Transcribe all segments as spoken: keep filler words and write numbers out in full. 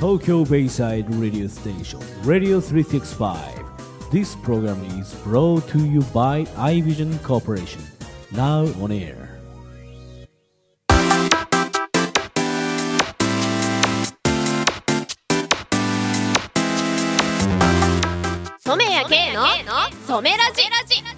Tokyo Bayside Radio Station Radio three sixty-five. This program is brought to you by iVision Corporation. Now on air. 染谷圭の染ラジ。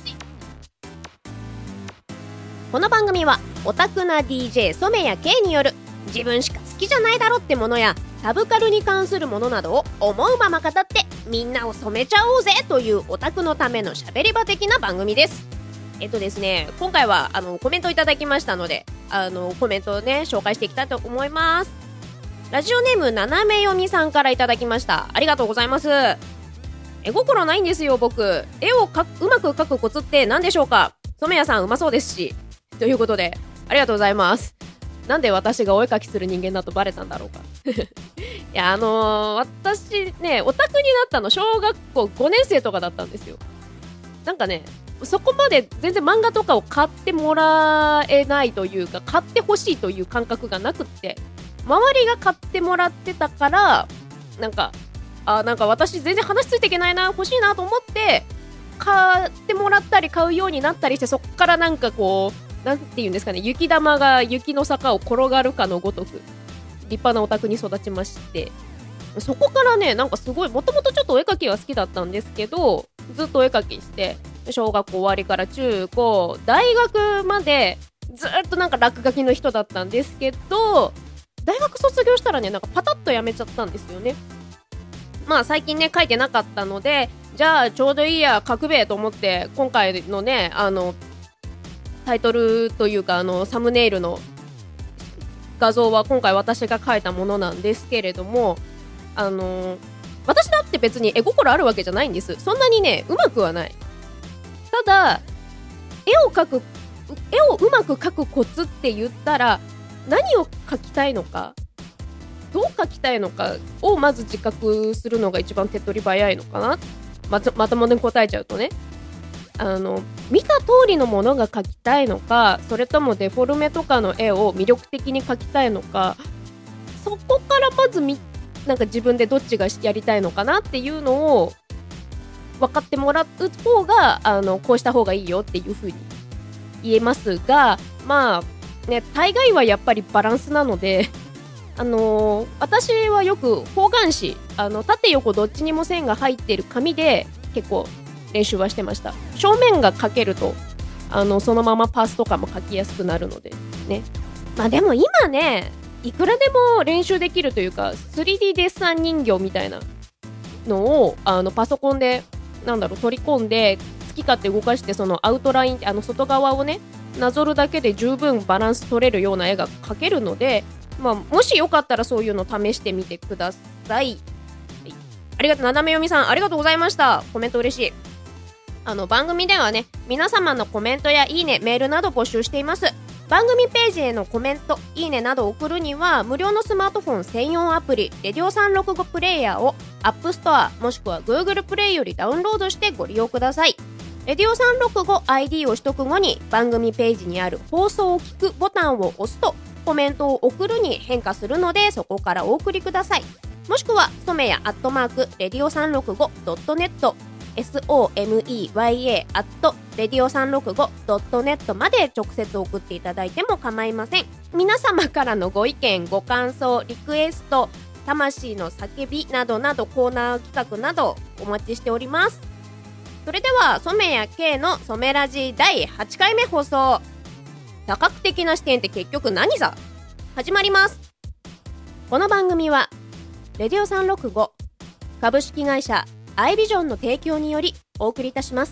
この番組はオタクな ディージェー 染谷圭による自分しか好きじゃないだろってものやサブカルに関するものなどを思うまま語ってみんなを染めちゃおうぜというオタクのための喋り場的な番組です。えっとですね今回はあのコメントいただきましたのであのコメントをね紹介していきたいと思います。ラジオネームななめよみさんからいただきました。ありがとうございます。絵心ないんですよ僕。絵をかうまく描くコツって何でしょうか。染谷さんうまそうですしということでありがとうございます。なんで私がお絵描きする人間だとバレたんだろうかいやあのー、私ねオタクになったの小学校ごねん生とかだったんですよ。なんかねそこまで全然漫画とかを買ってもらえないというか買ってほしいという感覚がなくって周りが買ってもらってたからなんかあなんか私全然話ついていけないな欲しいなと思って買ってもらったり買うようになったりしてそっからなんかこうなんていうんですかね雪玉が雪の坂を転がるかのごとく立派なオタクに育ちましてそこからねなんかすごいもともとちょっとお絵描きは好きだったんですけどずっとお絵描きして小学校終わりから中高大学までずっとなんか落書きの人だったんですけど大学卒業したらねなんかパタッとやめちゃったんですよね。まあ最近ね書いてなかったのでじゃあちょうどいいや書くべと思って今回のねあのタイトルというかあのサムネイルの画像は今回私が描いたものなんですけれどもあの私だって別に絵心あるわけじゃないんです。そんなにねうまくはない。ただ絵を描く絵をうまく描くコツって言ったら何を描きたいのかどう描きたいのかをまず自覚するのが一番手っ取り早いのかな。まと、まともに答えちゃうとねあの見た通りのものが描きたいのかそれともデフォルメとかの絵を魅力的に描きたいのかそこからまずみなんか自分でどっちがやりたいのかなっていうのを分かってもらう方があのこうした方がいいよっていう風に言えますがまあね大概はやっぱりバランスなのであのー、私はよく方眼紙あの縦横どっちにも線が入ってる紙で結構練習はしてました。正面が描けるとあのそのままパースとかも描きやすくなるのでね。まあでも今ねいくらでも練習できるというか スリーディー デッサン人形みたいなのをあのパソコンでなんだろう取り込んで好き勝手動かしてそのアウトラインあの外側をねなぞるだけで十分バランス取れるような絵が描けるのでまあ、もしよかったらそういうの試してみてください、はい、ありがとうななめよみさんありがとうございました。コメント嬉しい。あの番組ではね皆様のコメントやいいねメールなど募集しています。番組ページへのコメントいいねなどを送るには無料のスマートフォン専用アプリレディオさんろくごプレイヤーを App Store もしくは Google プレイよりダウンロードしてご利用ください。レディオさんろくご アイディー を取得後に番組ページにある放送を聞くボタンを押すとコメントを送るに変化するのでそこからお送りください。もしくは染谷アットマークレディオさんろくごドットネット ソメヤ アットレディオさんろくごドットネットまで直接送っていただいても構いません。皆様からのご意見ご感想リクエスト魂の叫びなどなどコーナー企画などお待ちしております。それでは染谷圭の染ラジだいはちかいめ放送多角的な視点って結局何さ始まります。この番組はレディオさんろくご株式会社アイビジョンの提供によりお送りいたします。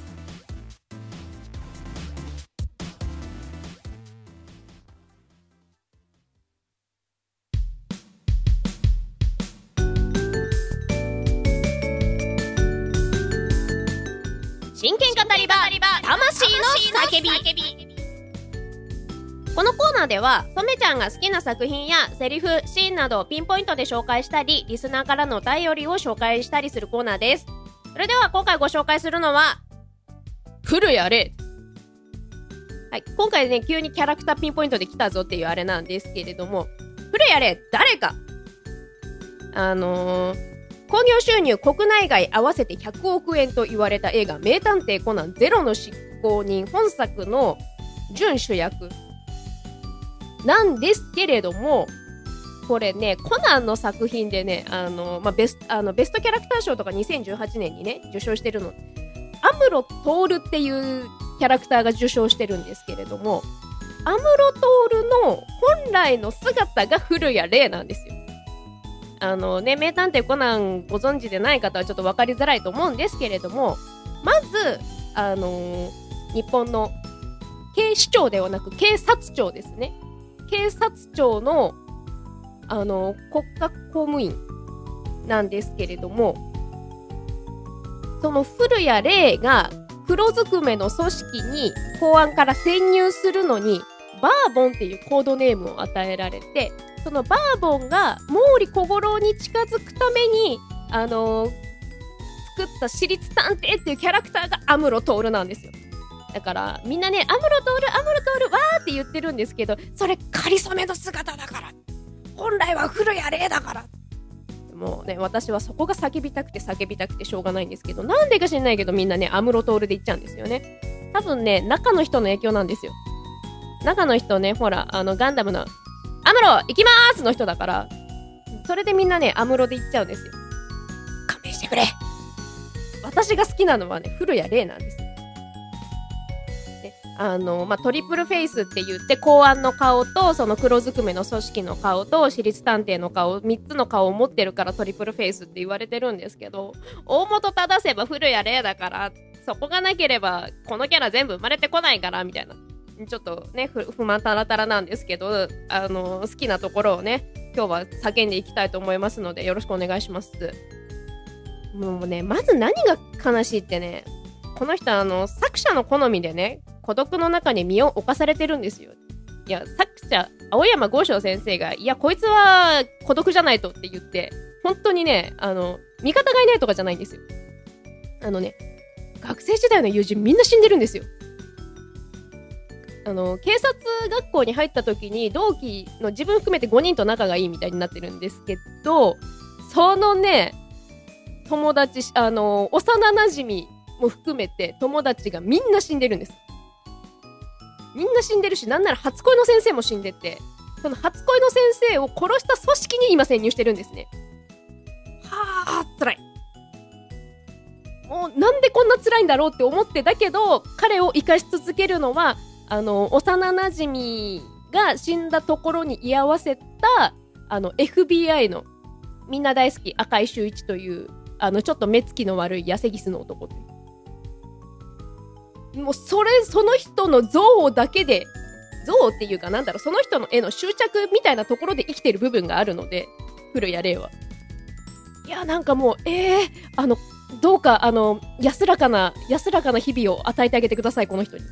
真剣語り場魂の叫び。このコーナーでは染ちゃんが好きな作品やセリフ、シーンなどをピンポイントで紹介したりリスナーからのお便りを紹介したりするコーナーです。それでは今回ご紹介するのは来るやれ。はい、今回ね急にキャラクターピンポイントで来たぞっていうあれなんですけれども来るやれ誰かあのー、興行収入国内外合わせてひゃくおくえんと言われた映画名探偵コナンゼロの執行人本作の準主役なんですけれども、これねコナンの作品でね、あの、まあ、ベスあのベストキャラクター賞とかにせんじゅうはちねんにね受賞してるの、アムロトールっていうキャラクターが受賞してるんですけれども、アムロトールの本来の姿が古谷霊なんですよ。あのね、名探偵コナンご存知でない方はちょっと分かりづらいと思うんですけれども、まず、あのー、日本の警視庁ではなく警察庁ですね。警察庁の、あのー、国家公務員なんですけれども、その古谷霊が黒ずくめの組織に公安から潜入するのにバーボンっていうコードネームを与えられて、そのバーボンが毛利小五郎に近づくために、あのー、作った私立探偵っていうキャラクターがアムロトールなんですよ。だからみんなね、アムロトールアムロトールわーって言ってるんですけど、それ仮初めの姿だから、本来は古谷霊だから。もうね、私はそこが叫びたくて叫びたくてしょうがないんですけど、なんでか知んないけどみんなねアムロトールで言っちゃうんですよね。多分ね、中の人の影響なんですよ。中の人ね、ほらあのガンダムのアムロ行きまーすの人だから、それでみんなねアムロで言っちゃうんですよ。勘弁してくれ。私が好きなのはね古谷霊なんですよ。で、あのまあ、トリプルフェイスって言って公安の顔とその黒ずくめの組織の顔と私立探偵の顔、みっつの顔を持ってるからトリプルフェイスって言われてるんですけど、大元正せば古谷霊だから、そこがなければこのキャラ全部生まれてこないからみたいな、ちょっとね不満たらたらなんですけど、あの好きなところをね今日は叫んでいきたいと思いますのでよろしくお願いします。もうね、まず何が悲しいってね、この人あの作者の好みでね孤独の中に身を侵されてるんですよ。いや、作者青山剛昌先生がいやこいつは孤独じゃないとって言って、本当にねあの味方がいないとかじゃないんですよ。あのね、学生時代の友人みんな死んでるんですよ。あの警察学校に入った時に同期の自分含めてごにんと仲がいいみたいになってるんですけど、そのね友達、あの幼馴染も含めて友達がみんな死んでるんです。みんな死んでるし、なんなら初恋の先生も死んでて、その初恋の先生を殺した組織に今潜入してるんですね。はあ、辛い。もうなんでこんな辛いんだろうって思ってだけど、彼を生かし続けるのはあの幼馴染が死んだところに居合わせたあの エフビーアイ のみんな大好き赤井秀一というあのちょっと目つきの悪い痩せギスの男で、もうそれその人の像だけで、像っていうかなんだろう、その人の絵の執着みたいなところで生きてる部分があるので、古谷霊は。いやなんかもうえー、あのどうかあの安らかな安らかな日々を与えてあげてください、この人に。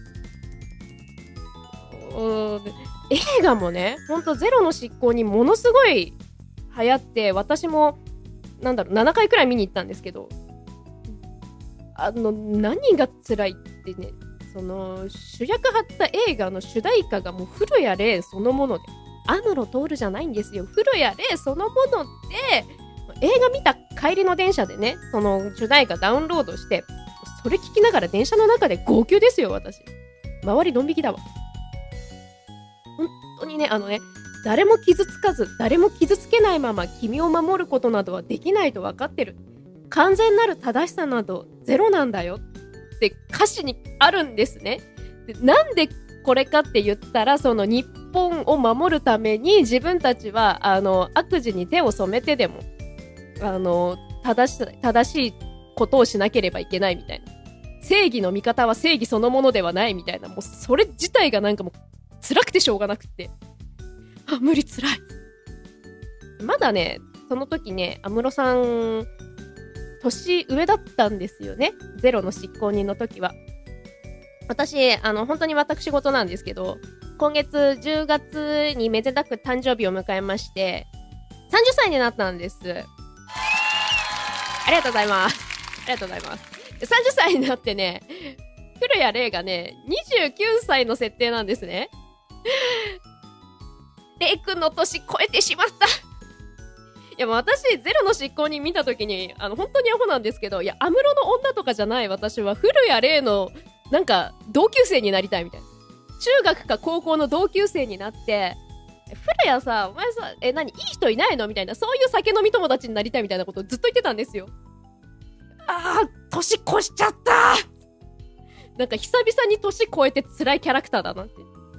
映画もね、ほんとゼロの執行にものすごい流行って、私もなんだろうななかいくらい見に行ったんですけど、あの何が辛いってね、その主役張った映画の主題歌がもう古谷霊そのもので、アムロトールじゃないんですよ、古谷霊そのもので、映画見た帰りの電車でねその主題歌ダウンロードして、それ聞きながら電車の中で号泣ですよ。私周りドン引きだわ。本当にね、あのね、誰も傷つかず誰も傷つけないまま君を守ることなどはできないと分かってる、完全なる正しさなどゼロなんだよって歌詞にあるんですね。でなんでこれかって言ったら、その日本を守るために自分たちはあの悪事に手を染めてでもあの 正し、正しいことをしなければいけないみたいな、正義の味方は正義そのものではないみたいな、もうそれ自体がなんかもう辛くてしょうがなくって、あ無理辛い。まだねその時ね安室さん年上だったんですよね、ゼロの執行人の時は。私あの本当に私事なんですけど、今月じゅうがつにめでたく誕生日を迎えましてさんじゅっさいになったんです。ありがとうございます。ありがとうございます。さんじゅっさいになってね、古谷霊がねにじゅうきゅうさいの設定なんですね。霊くんの年超えてしまった。 や、私、ゼロの執行人見たときに、あの、本当にアホなんですけど、いや、安室の女とかじゃない私は、古谷玲の、なんか、同級生になりたいみたいな。中学か高校の同級生になって、古谷さ、お前さ、え、何、いい人いないのみたいな、そういう酒飲み友達になりたいみたいなことをずっと言ってたんですよ。あー、年越しちゃったなんか、久々に年越えて辛いキャラクターだなって。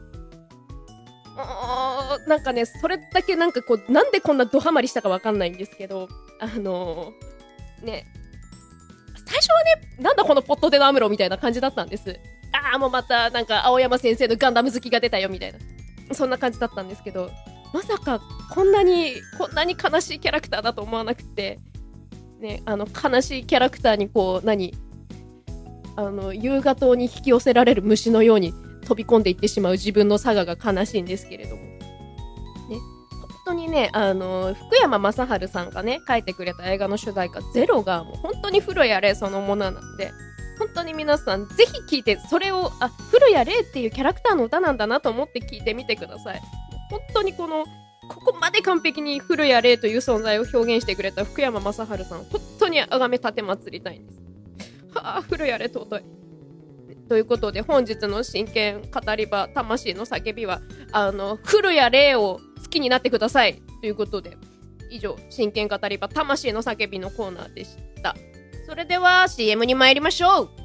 あー、なんかね、それだけなんかこう、なんでこんなドハマりしたかわかんないんですけど、あのー、ね、最初はね、なんだこのポットでのアムロみたいな感じだったんです。あー、もうまたなんか青山先生のガンダム好きが出たよみたいな。そんな感じだったんですけど、まさかこんなに、こんなに悲しいキャラクターだと思わなくて、ね、あの、悲しいキャラクターにこう、何、あの、優雅島に引き寄せられる虫のように飛び込んでいってしまう自分のサガが悲しいんですけれども。ね、本当にね、あの、福山雅治さんがね、書いてくれた映画の主題歌、ゼロがもう本当に古谷玲そのものなんで、本当に皆さんぜひ聴いて、それを、あ、古谷玲っていうキャラクターの歌なんだなと思って聴いてみてください。本当にこの、ここまで完璧に古谷玲という存在を表現してくれた福山雅治さん、本当に崇め立てまつりたいんです。はあ、古谷玲尊い。ということで、本日の真剣語り場、魂の叫びは、あの、古谷玲を好きになってください。ということで、以上、真剣語り場、魂の叫びのコーナーでした。それでは シーエム に参りましょう。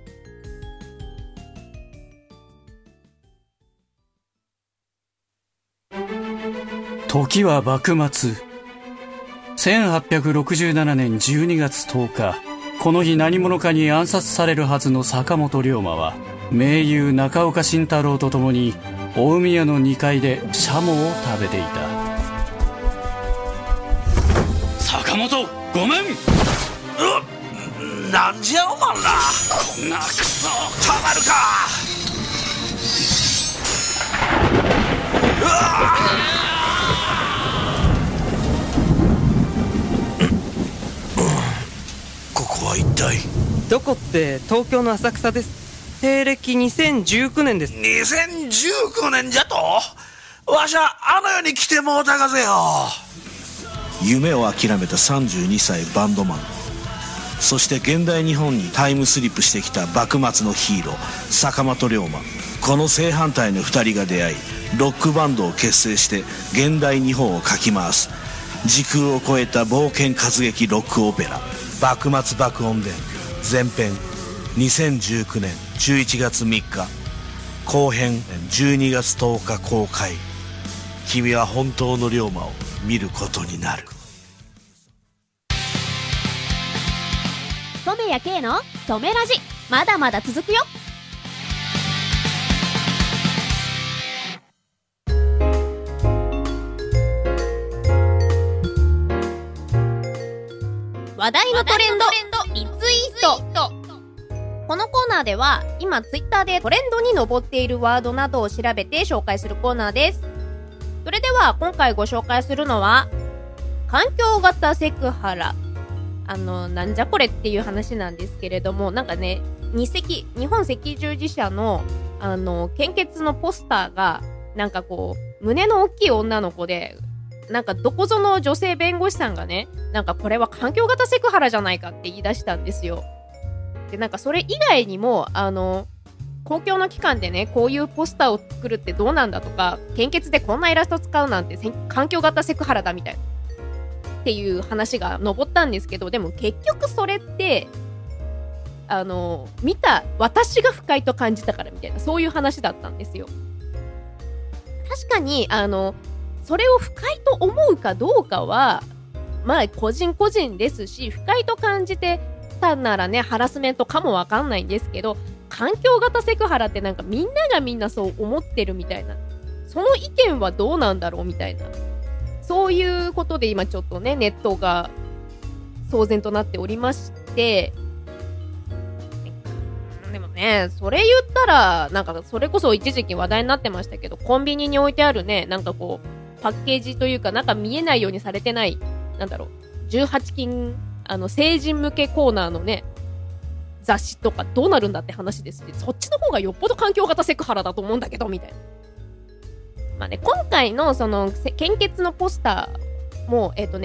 時は幕末。せんはっぴゃくろくじゅうななねんじゅうにがつとおか、この日何者かに暗殺されるはずの坂本龍馬は、名優中岡慎太郎と共に大宮のにかいでシャモを食べていた。坂本、ごめん。うっ、なんじゃおまんら。 こんなクソたまるか。うわここは一体。 どこって東京の浅草です。西暦にせんじゅうきゅうねんです。 にせんじゅうきゅうねんじゃと。わしゃあの世に来てもうたがぜよ。夢を諦めたさんじゅうにさいバンドマン、そして現代日本にタイムスリップしてきた幕末のヒーロー坂本龍馬。この正反対のふたりが出会い、ロックバンドを結成して現代日本をかき回す時空を超えた冒険活劇ロックオペラ、幕末爆音伝前編、にせんじゅうきゅうねんじゅういちがつみっか、後編じゅうにがつとおか公開。君は本当の龍馬を見ることになる。 染谷圭の染めラジ、まだまだ続くよ。話題のトレンドリツイート。このコーナーでは今ツイッターでトレンドに上っているワードなどを調べて紹介するコーナーです。それでは今回ご紹介するのは環境型セクハラ。あのなんじゃこれっていう話なんですけれども、なんかね、日赤日本赤十字社のあの献血のポスターがなんかこう胸の大きい女の子で、なんかどこぞの女性弁護士さんがね、なんかこれは環境型セクハラじゃないかって言い出したんですよ。で、なんかそれ以外にも、あの、公共の機関でね、こういうポスターを作るってどうなんだとか、献血でこんなイラスト使うなんて環境型セクハラだみたいな。っていう話が上ったんですけど、でも結局それって、あの、見た私が不快と感じたからみたいな、そういう話だったんですよ。確かに、あの、それを不快と思うかどうかは、まあ個人個人ですし、不快と感じてたならね、ハラスメントかもわかんないんですけど、環境型セクハラってなんかみんながみんなそう思ってるみたいな、その意見はどうなんだろうみたいな、そういうことで今ちょっとね、ネットが騒然となっておりまして、でもね、それ言ったら、なんかそれこそ一時期話題になってましたけど、コンビニに置いてあるね、なんかこう、パッケージというか、なんか見えないようにされてない、なんだろう、じゅうはちきん、あの、成人向けコーナーのね、雑誌とかどうなるんだって話ですし、そっちの方がよっぽど環境型セクハラだと思うんだけど、みたいな。まあね、今回のその、献血のポスターも、えっとね、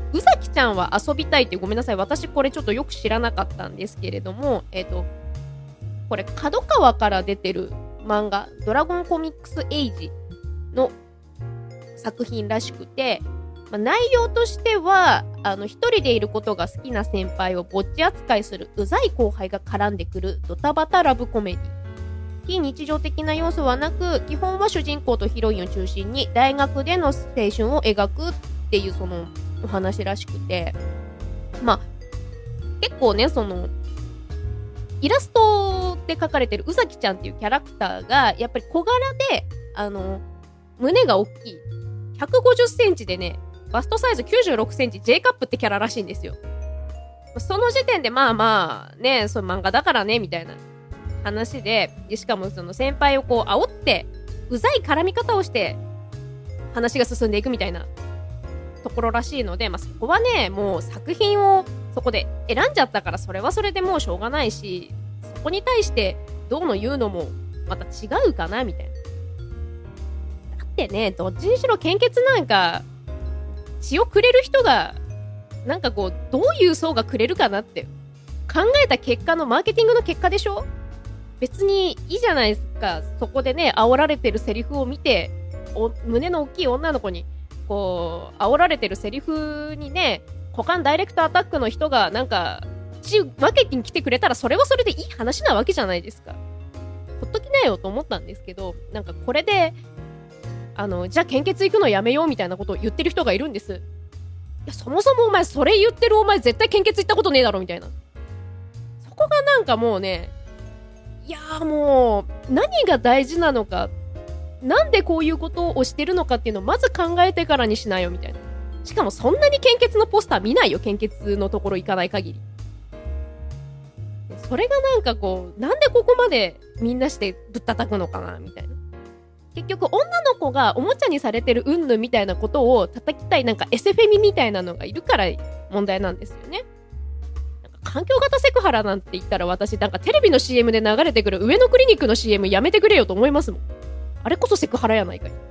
宇崎ちゃんは遊びたいって、ごめんなさい、私これちょっとよく知らなかったんですけれども、えっとこれ角川から出てる漫画ドラゴンコミックスエイジの作品らしくて、まあ、内容としてはあの一人でいることが好きな先輩をぼっち扱いするうざい後輩が絡んでくるドタバタラブコメディ。非日常的な要素はなく、基本は主人公とヒロインを中心に大学での青春を描くっていうそのお話らしくて、まあ結構ね、そのイラストで描かれてる宇崎ちゃんっていうキャラクターがやっぱり小柄で、あの胸が大きいひゃくごじゅっセンチでね、バストサイズきゅうじゅうろくセンチ J カップってキャラらしいんですよ。その時点でまあまあね、そういう漫画だからねみたいな話で、でしかもその先輩をこう煽ってうざい絡み方をして話が進んでいくみたいなところらしいので、まあ、そこはね、もう作品をそこで選んじゃったから、それはそれでもうしょうがないし、そこに対してどうの言うのもまた違うかなみたいな。だってね、どっちにしろ献血なんか血をくれる人がなんかこうどういう層がくれるかなって考えた結果のマーケティングの結果でしょ。別にいいじゃないですか。そこでね、煽られてるセリフを見て、お胸の大きい女の子にこう煽られてるセリフにね、股間ダイレクトアタックの人がなんか血分けに来てくれたら、それはそれでいい話なわけじゃないですか。ほっときなよと思ったんですけど、なんかこれであのじゃあ献血行くのやめようみたいなことを言ってる人がいるんです。いや、そもそもお前それ言ってるお前絶対献血行ったことねえだろみたいな。そこがなんかもうね、いやーもう何が大事なのか、なんでこういうことをしてるのかっていうのをまず考えてからにしなよみたいな。しかもそんなに献血のポスター見ないよ、献血のところ行かない限り。それがなんかこう、なんでここまでみんなしてぶったたくのかなみたいな。結局女の子がおもちゃにされてるうんぬんみたいなことを叩きたいなんかエセフェミみたいなのがいるから問題なんですよね。なんか環境型セクハラなんて言ったら、私なんかテレビの シーエム で流れてくる上野クリニックの シーエム やめてくれよと思いますもん。あれこそセクハラやないかい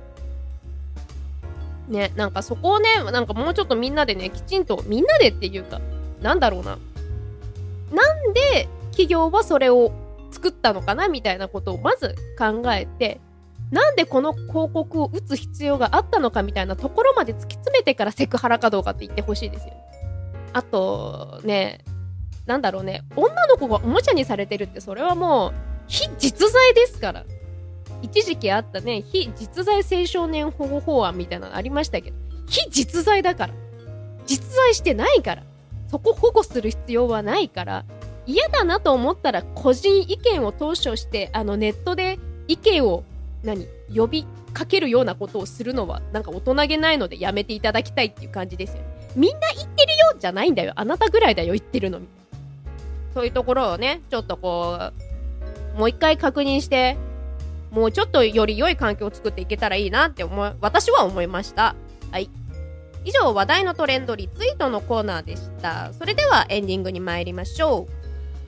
ね。なんかそこをね、なんかもうちょっとみんなでね、きちんとみんなでっていうか、なんだろうな、なんで企業はそれを作ったのかなみたいなことをまず考えて、なんでこの広告を打つ必要があったのかみたいなところまで突き詰めてからセクハラかどうかって言ってほしいですよ。あとね、なんだろうね、女の子がおもちゃにされてるって、それはもう非実在ですから。一時期あったね、非実在青少年保護法案みたいなのありましたけど、非実在だから、実在してないから、そこ保護する必要はないから、嫌だなと思ったら個人意見を投書して、あのネットで意見を何呼びかけるようなことをするのはなんか大人げないのでやめていただきたいっていう感じですよね。みんな言ってるよじゃないんだよ、あなたぐらいだよ言ってるのみたいな。そういうところをね、ちょっとこうもう一回確認して、もうちょっとより良い環境を作っていけたらいいなって思い、私は思いました。はい、以上、話題のトレンドリツイートのコーナーでした。それではエンディングに参りましょう。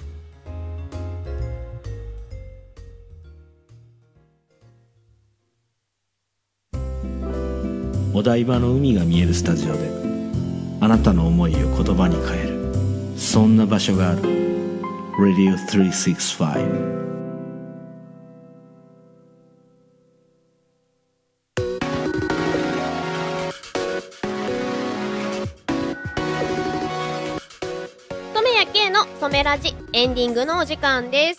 お台場の海が見えるスタジオであなたの思いを言葉に変える、そんな場所がある。 ラディオさんびゃくろくじゅうご。 染めラジエンディングのお時間です。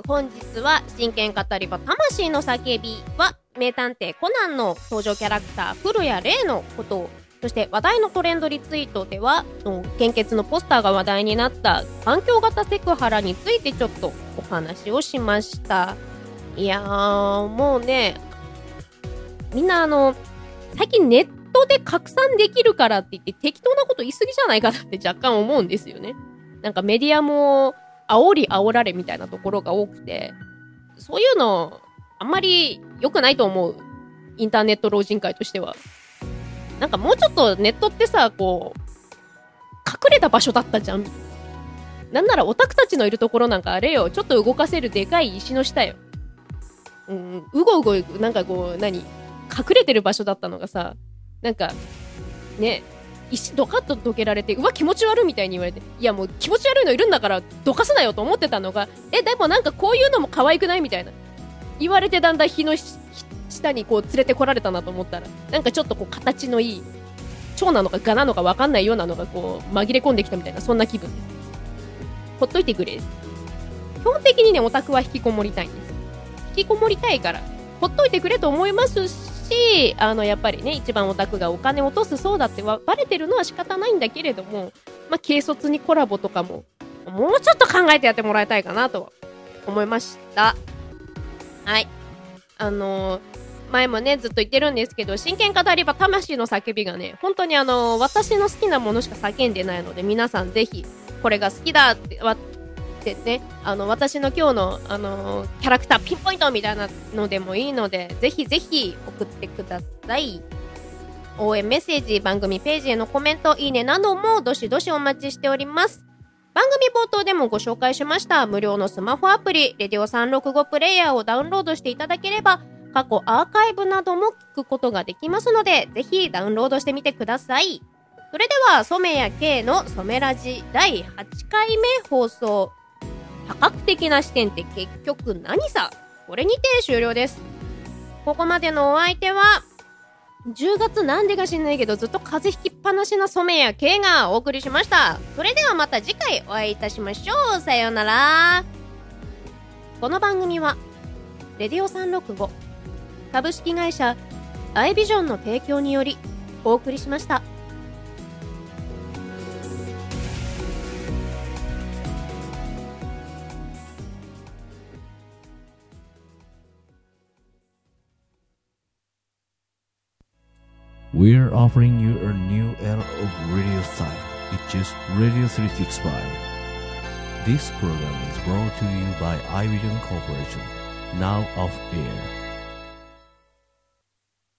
本日は真剣語り場魂の叫びは名探偵コナンの登場キャラクター古谷霊のことを、そして話題のトレンドリツイートでは献血のポスターが話題になった環境型セクハラについてちょっとお話をしました。いやーもうね、みんなあの最近ネットで拡散できるからって言って適当なこと言い過ぎじゃないかなって若干思うんですよね。なんかメディアも煽り煽られみたいなところが多くて、そういうのあんまり良くないと思う。インターネット老人会としては。なんかもうちょっとネットってさ、こう隠れた場所だったじゃん。なんならオタクたちのいるところなんかあれよ、ちょっと動かせるでかい石の下よ。うん、うごうごなんかこう何隠れてる場所だったのがさ、なんかね、 石ドカッとどけられて、うわ気持ち悪いみたいに言われて、いやもう気持ち悪いのいるんだからどかすなよと思ってたのが、えでもなんかこういうのも可愛くないみたいな言われて、だんだん日の下にこう連れてこられたなと思ったら、なんかちょっとこう形のいい蝶なのかガなのか分かんないようなのがこう紛れ込んできたみたいな、そんな気分です。ほっといてくれ。基本的にねオタクは引きこもりたいんです。引きこもりたいからほっといてくれと思いますし、あのやっぱりね一番オタクがお金落とすそうだってバレてるのは仕方ないんだけれども、まあ軽率にコラボとかももうちょっと考えてやってもらいたいかなと思いました。はい、あのー、前もねずっと言ってるんですけど、真剣語り場魂の叫びがね本当にあのー、私の好きなものしか叫んでないので、皆さんぜひこれが好きだってわってね、あの私の今日の、あのー、キャラクターピンポイントみたいなのでもいいので、ぜひぜひ送ってください。応援メッセージ、番組ページへのコメント、いいねなどもどしどしお待ちしております。番組冒頭でもご紹介しました無料のスマホアプリレディオさんろくごプレイヤーをダウンロードしていただければ、過去アーカイブなども聞くことができますので、ぜひダウンロードしてみてください。それでは染谷圭の染ラジだいはちかいめ放送、多角的な視点って結局何さ、これにて終了です。ここまでのお相手はじゅうがつなんでか知んないけどずっと風邪ひきっぱなしな染谷圭がお送りしました。それではまた次回お会いいたしましょう。さようなら。この番組はレディオさんろくご株式会社アイビジョンの提供によりお送りしました。 We're offering you a new era of radio style. It's just Radio three sixty-five. This program is brought to you by iVision Corporation. Now off air.